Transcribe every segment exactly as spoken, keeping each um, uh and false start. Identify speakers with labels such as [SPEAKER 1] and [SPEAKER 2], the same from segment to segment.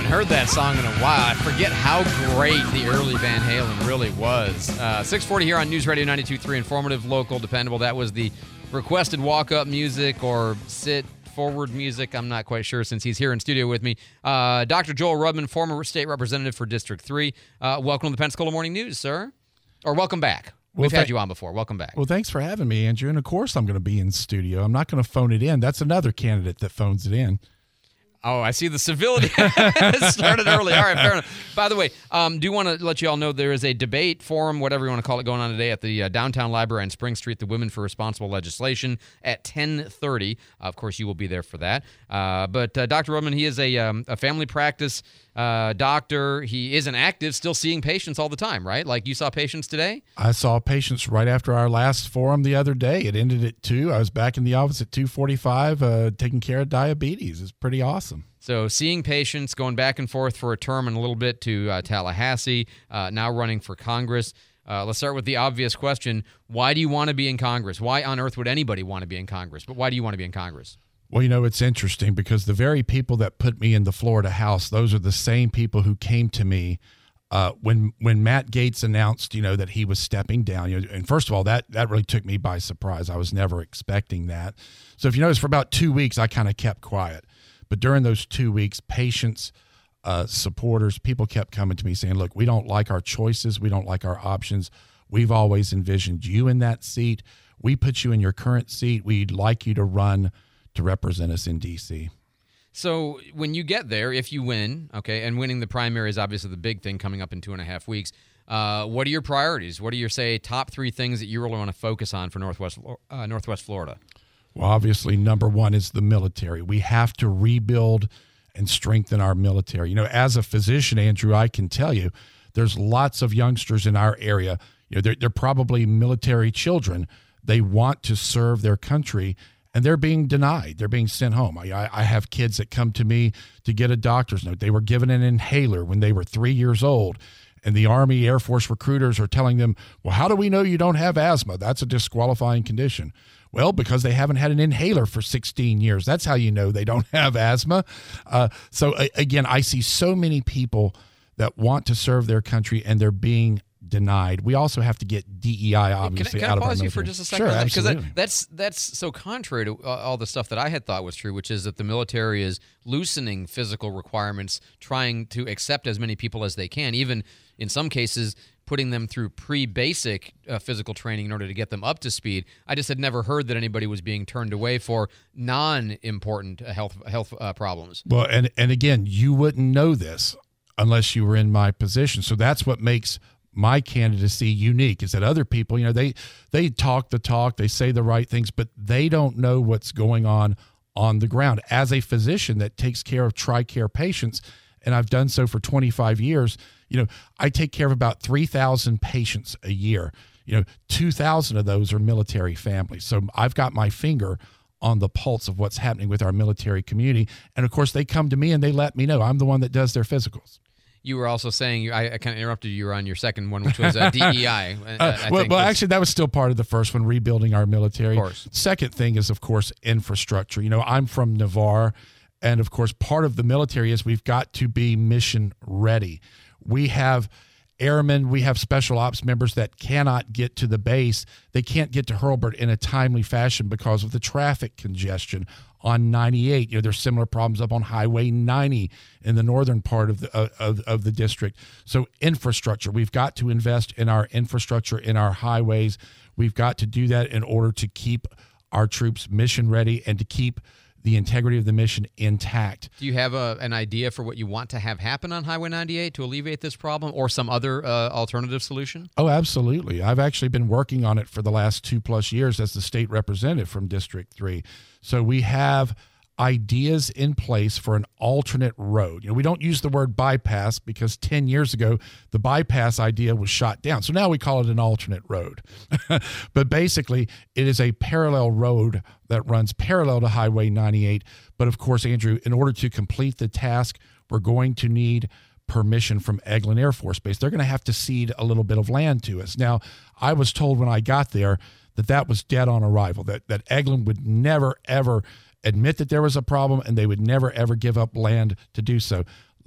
[SPEAKER 1] heard that song in a while. I forget how great the early Van Halen really was. Uh, six forty here on News Radio ninety-two point three, informative, local, dependable. That was the requested walk-up music or sit forward music. I'm not quite sure since he's here in studio with me. Uh, Doctor Joel Rudman, former state representative for District three. Uh, welcome to the Pensacola Morning News, sir. Or welcome back.
[SPEAKER 2] Well,
[SPEAKER 1] We've
[SPEAKER 2] th-
[SPEAKER 1] had you on before. Welcome back.
[SPEAKER 2] Well, thanks for having me, Andrew. And of course, I'm going to be in studio. I'm not going to phone it in. That's another candidate that phones it in.
[SPEAKER 1] Oh, I see the civility started early. All right, fair enough. By the way, um, do want to let you all know there is a debate forum, whatever you want to call it, going on today at the uh, Downtown Library on Spring Street, the Women for Responsible Legislation at ten thirty. Uh, of course, you will be there for that. Uh, but uh, Doctor Rudman, he is a, um, a family practice uh, doctor. He is an active, still seeing patients all the time, right? Like you saw patients today?
[SPEAKER 2] I saw patients right after our last forum the other day. It ended at two. I was back in the office at two forty-five uh, taking care of diabetes. It's pretty awesome.
[SPEAKER 1] So seeing patients, going back and forth for a term and a little bit to uh, Tallahassee, uh, now running for Congress. Uh, let's start with the obvious question. Why do you want to be in Congress? Why on earth would anybody want to be in Congress? But why do you want to be in Congress?
[SPEAKER 2] Well, you know, it's interesting because the very people that put me in the Florida House, those are the same people who came to me uh, when when Matt Gaetz announced, you know, that he was stepping down. You know, and first of all, that that really took me by surprise. I was never expecting that. So if you notice, for about two weeks, I kind of kept quiet. But during those two weeks, patients, uh, supporters, people kept coming to me saying, look, we don't like our choices. We don't like our options. We've always envisioned you in that seat. We put you in your current seat. We'd like you to run to represent us in D C.
[SPEAKER 1] So when you get there, if you win, okay, and winning the primary is obviously the big thing coming up in two and a half weeks, uh, what are your priorities? What are your, say, top three things that you really want to focus on for Northwest, uh, Northwest Florida?
[SPEAKER 2] Well, obviously, number one is the military. We have to rebuild and strengthen our military. You know, as a physician, Andrew, I can tell you there's lots of youngsters in our area. You know, they're, they're probably military children. They want to serve their country, and they're being denied. They're being sent home. I, I have kids that come to me to get a doctor's note. They were given an inhaler when they were three years old. And the Army, Air Force recruiters are telling them, well, how do we know you don't have asthma? That's a disqualifying condition. Well, because they haven't had an inhaler for sixteen years. That's how you know they don't have asthma. Uh, so, uh, again, I see so many people that want to serve their country, and they're being denied. We also have to get D E I, obviously,
[SPEAKER 1] can I, can
[SPEAKER 2] out
[SPEAKER 1] I
[SPEAKER 2] of our
[SPEAKER 1] pause you
[SPEAKER 2] military.
[SPEAKER 1] for just a second?
[SPEAKER 2] Sure,
[SPEAKER 1] on that? Because
[SPEAKER 2] absolutely.
[SPEAKER 1] that, that's, that's so contrary to uh, all the stuff that I had thought was true, which is that the military is loosening physical requirements, trying to accept as many people as they can, even in some cases putting them through pre-basic uh, physical training in order to get them up to speed. I just had never heard that anybody was being turned away for non-important uh, health health uh, problems.
[SPEAKER 2] Well, and, and again, you wouldn't know this unless you were in my position. So that's what makes my candidacy unique, is that other people, you know, they they talk the talk, they say the right things, but they don't know what's going on on the ground. As a physician that takes care of TRICARE patients, and I've done so for twenty-five years, you know, I take care of about three thousand patients a year. You know, two thousand of those are military families. So I've got my finger on the pulse of what's happening with our military community. And of course, they come to me and they let me know. I'm the one that does their physicals.
[SPEAKER 1] You were also saying, I, I kind of interrupted you, you were on your second one, which was uh, D E I.
[SPEAKER 2] uh,
[SPEAKER 1] I
[SPEAKER 2] well,
[SPEAKER 1] think
[SPEAKER 2] well
[SPEAKER 1] was,
[SPEAKER 2] actually, that was still part of the first one, rebuilding our military.
[SPEAKER 1] Of course.
[SPEAKER 2] Second thing is, of course, infrastructure. You know, I'm from Navarre, and of course, part of the military is we've got to be mission ready. We have airmen, we have special ops members that cannot get to the base. They can't get to Hurlburt in a timely fashion because of the traffic congestion on ninety-eight. You know, there's similar problems up on Highway ninety in the northern part of the uh, of, of the district. So infrastructure, we've got to invest in our infrastructure, in our highways. We've got to do that in order to keep our troops mission ready and to keep the integrity of the mission intact.
[SPEAKER 1] Do you have a, an idea for what you want to have happen on Highway ninety-eight to alleviate this problem, or some other uh, alternative solution?
[SPEAKER 2] Oh, absolutely. I've actually been working on it for the last two plus years as the state representative from District three. So we have ideas in place for an alternate road. You know, we don't use the word bypass because ten years ago, the bypass idea was shot down. So now we call it an alternate road. But basically, it is a parallel road that runs parallel to Highway ninety-eight. But of course, Andrew, in order to complete the task, we're going to need permission from Eglin Air Force Base. They're going to have to cede a little bit of land to us. Now, I was told when I got there that that was dead on arrival, that, that Eglin would never, ever admit that there was a problem, and they would never, ever give up land to do so.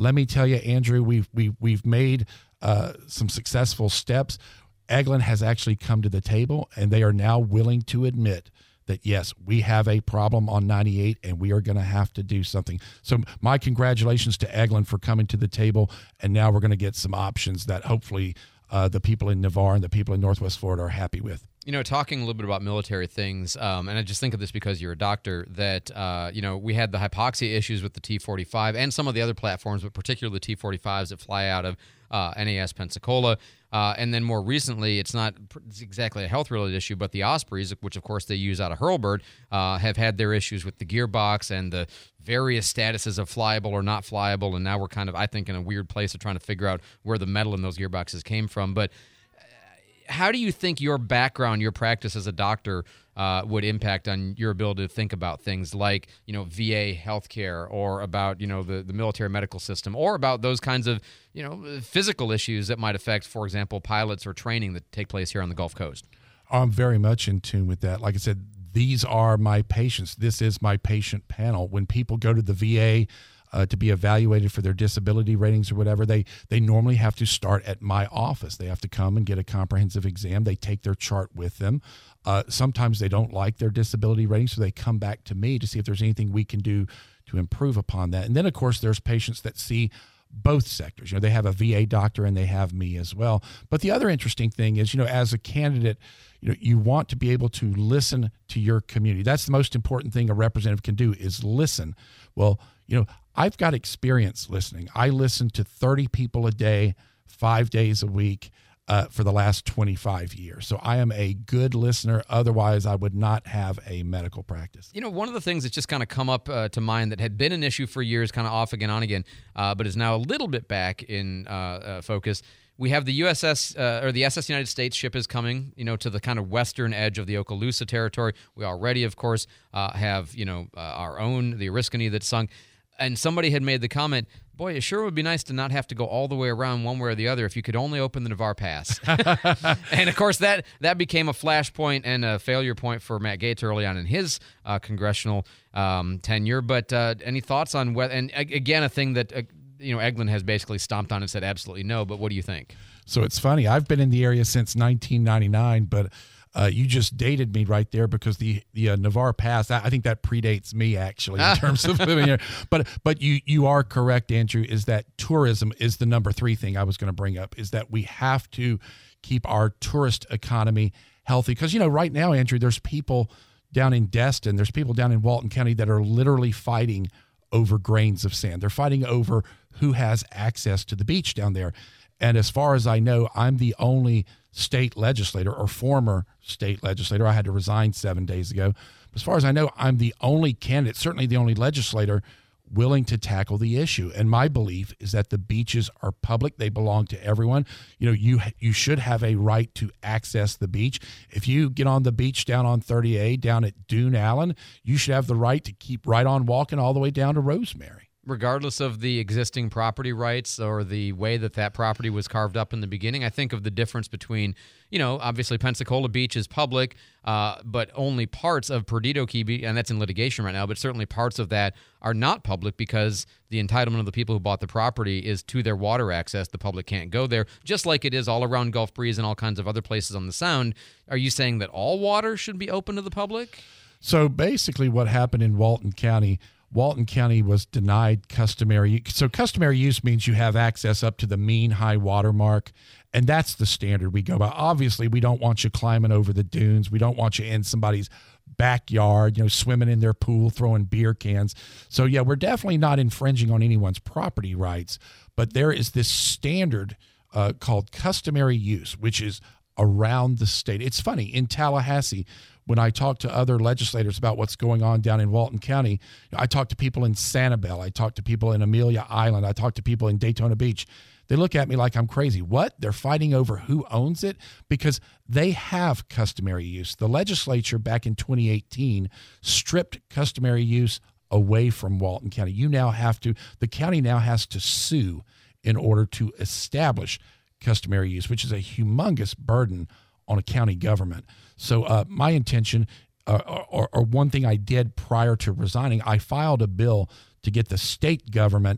[SPEAKER 2] let me tell you, Andrew, we've we've we've made uh, some successful steps. Eglin has actually come to the table, and they are now willing to admit that, yes, we have a problem on ninety-eight, and we are going to have to do something. So my congratulations to Eglin for coming to the table, and now we're going to get some options that hopefully uh, the people in Navarre and the people in Northwest Florida are happy with.
[SPEAKER 1] You know, talking a little bit about military things, um, and I just think of this because you're a doctor, that, uh, you know, we had the hypoxia issues with the T forty-five and some of the other platforms, but particularly the T forty-fives that fly out of uh, N A S Pensacola. Uh, and then more recently, it's not exactly a health-related issue, but the Ospreys, which of course they use out of Hurlburt, uh, have had their issues with the gearbox and the various statuses of flyable or not flyable. And now we're kind of, I think, in a weird place of trying to figure out where the metal in those gearboxes came from. But how do you think your background, your practice as a doctor, uh, would impact on your ability to think about things like, you know, V A healthcare, or about, you know, the, the military medical system, or about those kinds of, you know, physical issues that might affect, for example, pilots or training that take place here on the Gulf Coast?
[SPEAKER 2] I'm very much in tune with that. Like I said, these are my patients. This is my patient panel. When people go to the V A Uh, to be evaluated for their disability ratings or whatever, they they normally have to start at my office. They have to come and get a comprehensive exam. They take their chart with them. Uh, sometimes they don't like their disability rating, so they come back to me to see if there's anything we can do to improve upon that. And then, of course, there's patients that see both sectors. You know, they have a V A doctor and they have me as well. But the other interesting thing is, you know, as a candidate, you know, you want to be able to listen to your community. That's the most important thing a representative can do, is listen. Well, you know, I've got experience listening. I listen to thirty people a day, five days a week uh, for the last twenty-five years. So I am a good listener. Otherwise, I would not have a medical practice.
[SPEAKER 1] You know, one of the things that's just kind of come up uh, to mind that had been an issue for years, kind of off again, on again, uh, but is now a little bit back in uh, uh, focus. We have the U S S uh, or the S S United States ship is coming, you know, to the kind of western edge of the Okaloosa territory. We already, of course, uh, have, you know, uh, our own, the Oriskany that's sunk. And somebody had made the comment, boy, it sure would be nice to not have to go all the way around one way or the other if you could only open the Navarre Pass. And, of course, that that became a flashpoint and a failure point for Matt Gaetz early on in his uh, congressional um, tenure. But uh, any thoughts on whether – and, again, a thing that, uh, you know, Eglin has basically stomped on and said absolutely no. But what do you think?
[SPEAKER 2] So it's funny. I've been in the area since nineteen ninety-nine, but – Uh, you just dated me right there, because the the uh, Navarre Pass, I, I think that predates me actually in terms of living here. But but you you are correct, Andrew, is that tourism is the number three thing I was going to bring up, is that we have to keep our tourist economy healthy. Because, you know, right now, Andrew, there's people down in Destin, there's people down in Walton County that are literally fighting over grains of sand. They're fighting over who has access to the beach down there. And as far as I know, I'm the only state legislator, or former state legislator. I had to resign seven days ago. As far as I know, I'm the only candidate, certainly the only legislator, willing to tackle the issue. And my belief is that the beaches are public. They belong to everyone. You know, you you should have a right to access the beach. If you get on the beach down on thirty A, down at Dune Allen, you should have the right to keep right on walking all the way down to Rosemary.
[SPEAKER 1] Regardless of the existing property rights or the way that that property was carved up in the beginning, I think of the difference between, you know, obviously Pensacola Beach is public, uh, but only parts of Perdido Key Beach, and that's in litigation right now, but certainly parts of that are not public because the entitlement of the people who bought the property is to their water access. The public can't go there, just like it is all around Gulf Breeze and all kinds of other places on the Sound. Are you saying that all water should be open to the public?
[SPEAKER 2] So basically what happened in Walton County, Walton County was denied customary. So customary use means you have access up to the mean high water mark, and that's the standard we go by. Obviously, we don't want you climbing over the dunes. We don't want you in somebody's backyard, you know, swimming in their pool, throwing beer cans. So, yeah, we're definitely not infringing on anyone's property rights, but there is this standard uh, called customary use, which is around the state. It's funny, in Tallahassee, when I talk to other legislators about what's going on down in Walton County, I talk to people in Sanibel, I talk to people in Amelia Island, I talk to people in Daytona Beach. They look at me like I'm crazy. What? They're fighting over who owns it? Because they have customary use. The legislature back in twenty eighteen stripped customary use away from Walton County. You now have to, the county now has to sue in order to establish customary use, which is a humongous burden on a county government. So uh, my intention, uh, or, or one thing I did prior to resigning, I filed a bill to get the state government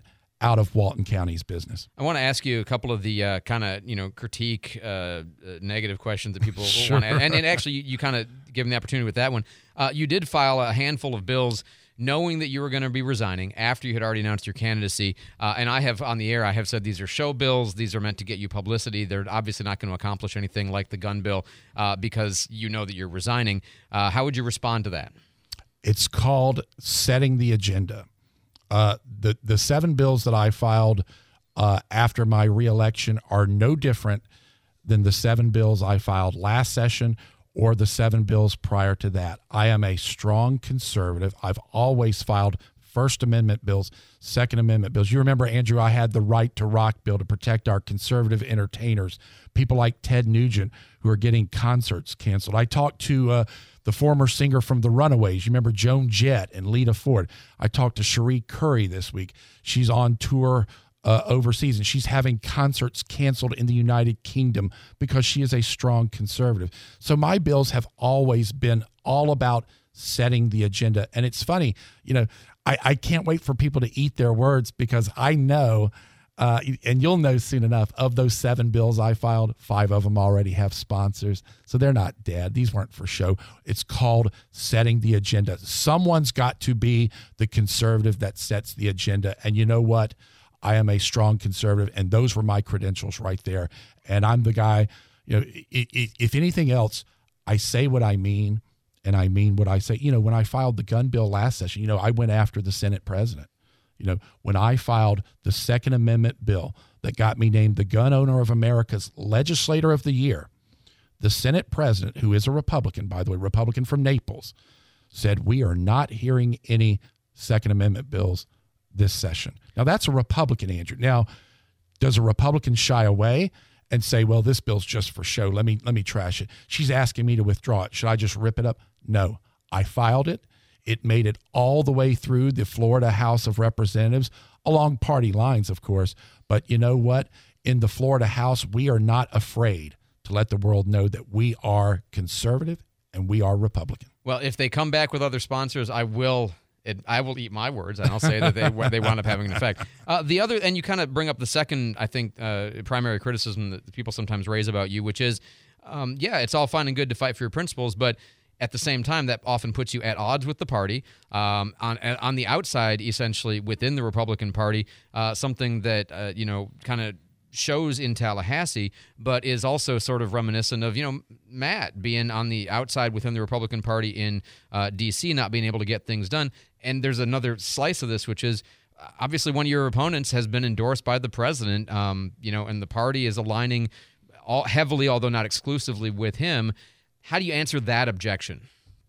[SPEAKER 2] out of Walton County's business.
[SPEAKER 1] I want to ask you a couple of the uh, kind of, you know, critique, uh, uh, negative questions that people
[SPEAKER 2] Sure.
[SPEAKER 1] want to and, and actually, you, you kind of give them the opportunity with that one. Uh, you did file a handful of bills knowing that you were going to be resigning after you had already announced your candidacy. Uh, and I have, on the air, I have said these are show bills. These are meant to get you publicity. They're obviously not going to accomplish anything like the gun bill uh, because you know that you're resigning. Uh, how would you respond to that?
[SPEAKER 2] It's called setting the agenda. Uh, the, the seven bills that I filed uh, after my reelection are no different than the seven bills I filed last session or the seven bills prior to that. I am a strong conservative. I've always filed First Amendment bills, Second Amendment bills. You remember, Andrew, I had the Right to Rock bill to protect our conservative entertainers, people like Ted Nugent who are getting concerts canceled. I talked to uh, the former singer from The Runaways. You remember Joan Jett and Lita Ford. I talked to Cherie Curry this week. She's on tour uh, overseas, and she's having concerts canceled in the United Kingdom because she is a strong conservative. So my bills have always been all about setting the agenda. And it's funny, you know, I, I can't wait for people to eat their words because I know, uh, and you'll know soon enough, of those seven bills I filed, five of them already have sponsors. So they're not dead. These weren't for show. It's called setting the agenda. Someone's got to be the conservative that sets the agenda. And you know what? I am a strong conservative, and those were my credentials right there. And I'm the guy, you know, if anything else, I say what I mean, and I mean what I say. You know, when I filed the gun bill last session, you know, I went after the Senate president. You know, when I filed the Second Amendment bill that got me named the Gun Owner of America's Legislator of the Year, the Senate president, who is a Republican, by the way, Republican from Naples, said, we are not hearing any Second Amendment bills this session. Now, that's a Republican, Andrew. Now, does a Republican shy away and say, well, this bill's just for show. Let me let me trash it. She's asking me to withdraw it. Should I just rip it up? No. I filed it. It made it all the way through the Florida House of Representatives, along party lines, of course. But you know what? In the Florida House, we are not afraid to let the world know that we are conservative and we are Republican.
[SPEAKER 1] Well, if they come back with other sponsors, I will It, I will eat my words, and I'll say that they they wound up having an effect. Uh, the other, and you kind of bring up the second, I think, uh, primary criticism that people sometimes raise about you, which is, um, yeah, it's all fine and good to fight for your principles, but at the same time, that often puts you at odds with the party. Um, on on the outside, essentially, within the Republican Party, uh, something that, uh, you know, kind of shows in Tallahassee, but is also sort of reminiscent of, you know, Matt being on the outside within the Republican Party in uh, D C, not being able to get things done. And there's another slice of this, which is obviously one of your opponents has been endorsed by the president, um, you know, and the party is aligning all heavily, although not exclusively, with him. How do you answer that objection?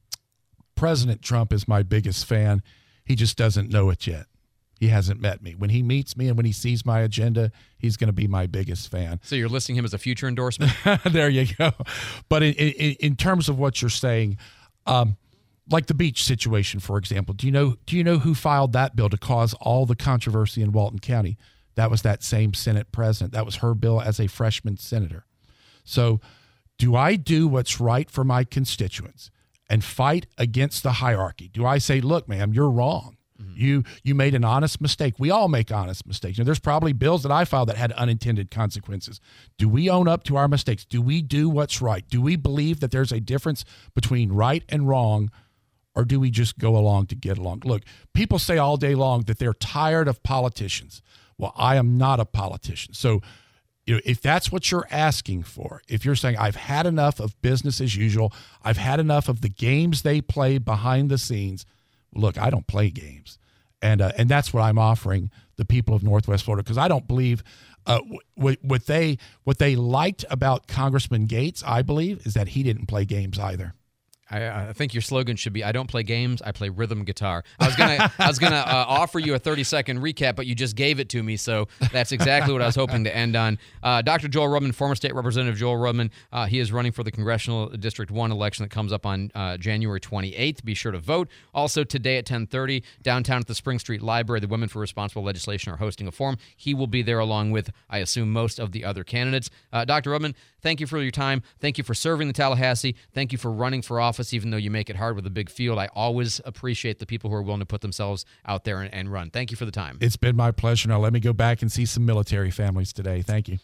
[SPEAKER 2] President Trump is my biggest fan. He just doesn't know it yet. He hasn't met me. When he meets me and when he sees my agenda, he's going to be my biggest fan.
[SPEAKER 1] So you're listing him as a future endorsement?
[SPEAKER 2] There you go. But in, in, in terms of what you're saying, um, like the beach situation, for example, do you know do you know who filed that bill to cause all the controversy in Walton County? That was that same Senate president. That was her bill as a freshman senator. So do I do what's right for my constituents and fight against the hierarchy? Do I say, look, ma'am, you're wrong. Mm-hmm. You you made an honest mistake. We all make honest mistakes. You know, there's probably bills that I filed that had unintended consequences. Do we own up to our mistakes? Do we do what's right? Do we believe that there's a difference between right and wrong, or do we just go along to get along? Look, people say all day long that they're tired of politicians. Well, I am not a politician. So, you know, if that's what you're asking for, if you're saying I've had enough of business as usual, I've had enough of the games they play behind the scenes. Look, I don't play games, and uh, and that's what I'm offering the people of Northwest Florida, because I don't believe uh, w- what they what they liked about Congressman Gates, I believe, is that he didn't play games either.
[SPEAKER 1] I, I think your slogan should be, I don't play games, I play rhythm guitar. I was gonna I was gonna uh, offer you a thirty-second recap, but you just gave it to me, so that's exactly what I was hoping to end on. Uh, Doctor Joel Rudman, former State Representative Joel Rudman, uh, he is running for the Congressional District one election that comes up on uh, January twenty-eighth. Be sure to vote. Also, today at ten thirty, downtown at the Spring Street Library, the Women for Responsible Legislation are hosting a forum. He will be there along with, I assume, most of the other candidates. Uh, Doctor Rudman, thank you for your time. Thank you for serving the Tallahassee. Thank you for running for office. office, even though you make it hard with a big field. I always appreciate the people who are willing to put themselves out there and, and run. Thank you for the time.
[SPEAKER 2] It's been my pleasure. Now let me go back and see some military families today. Thank you.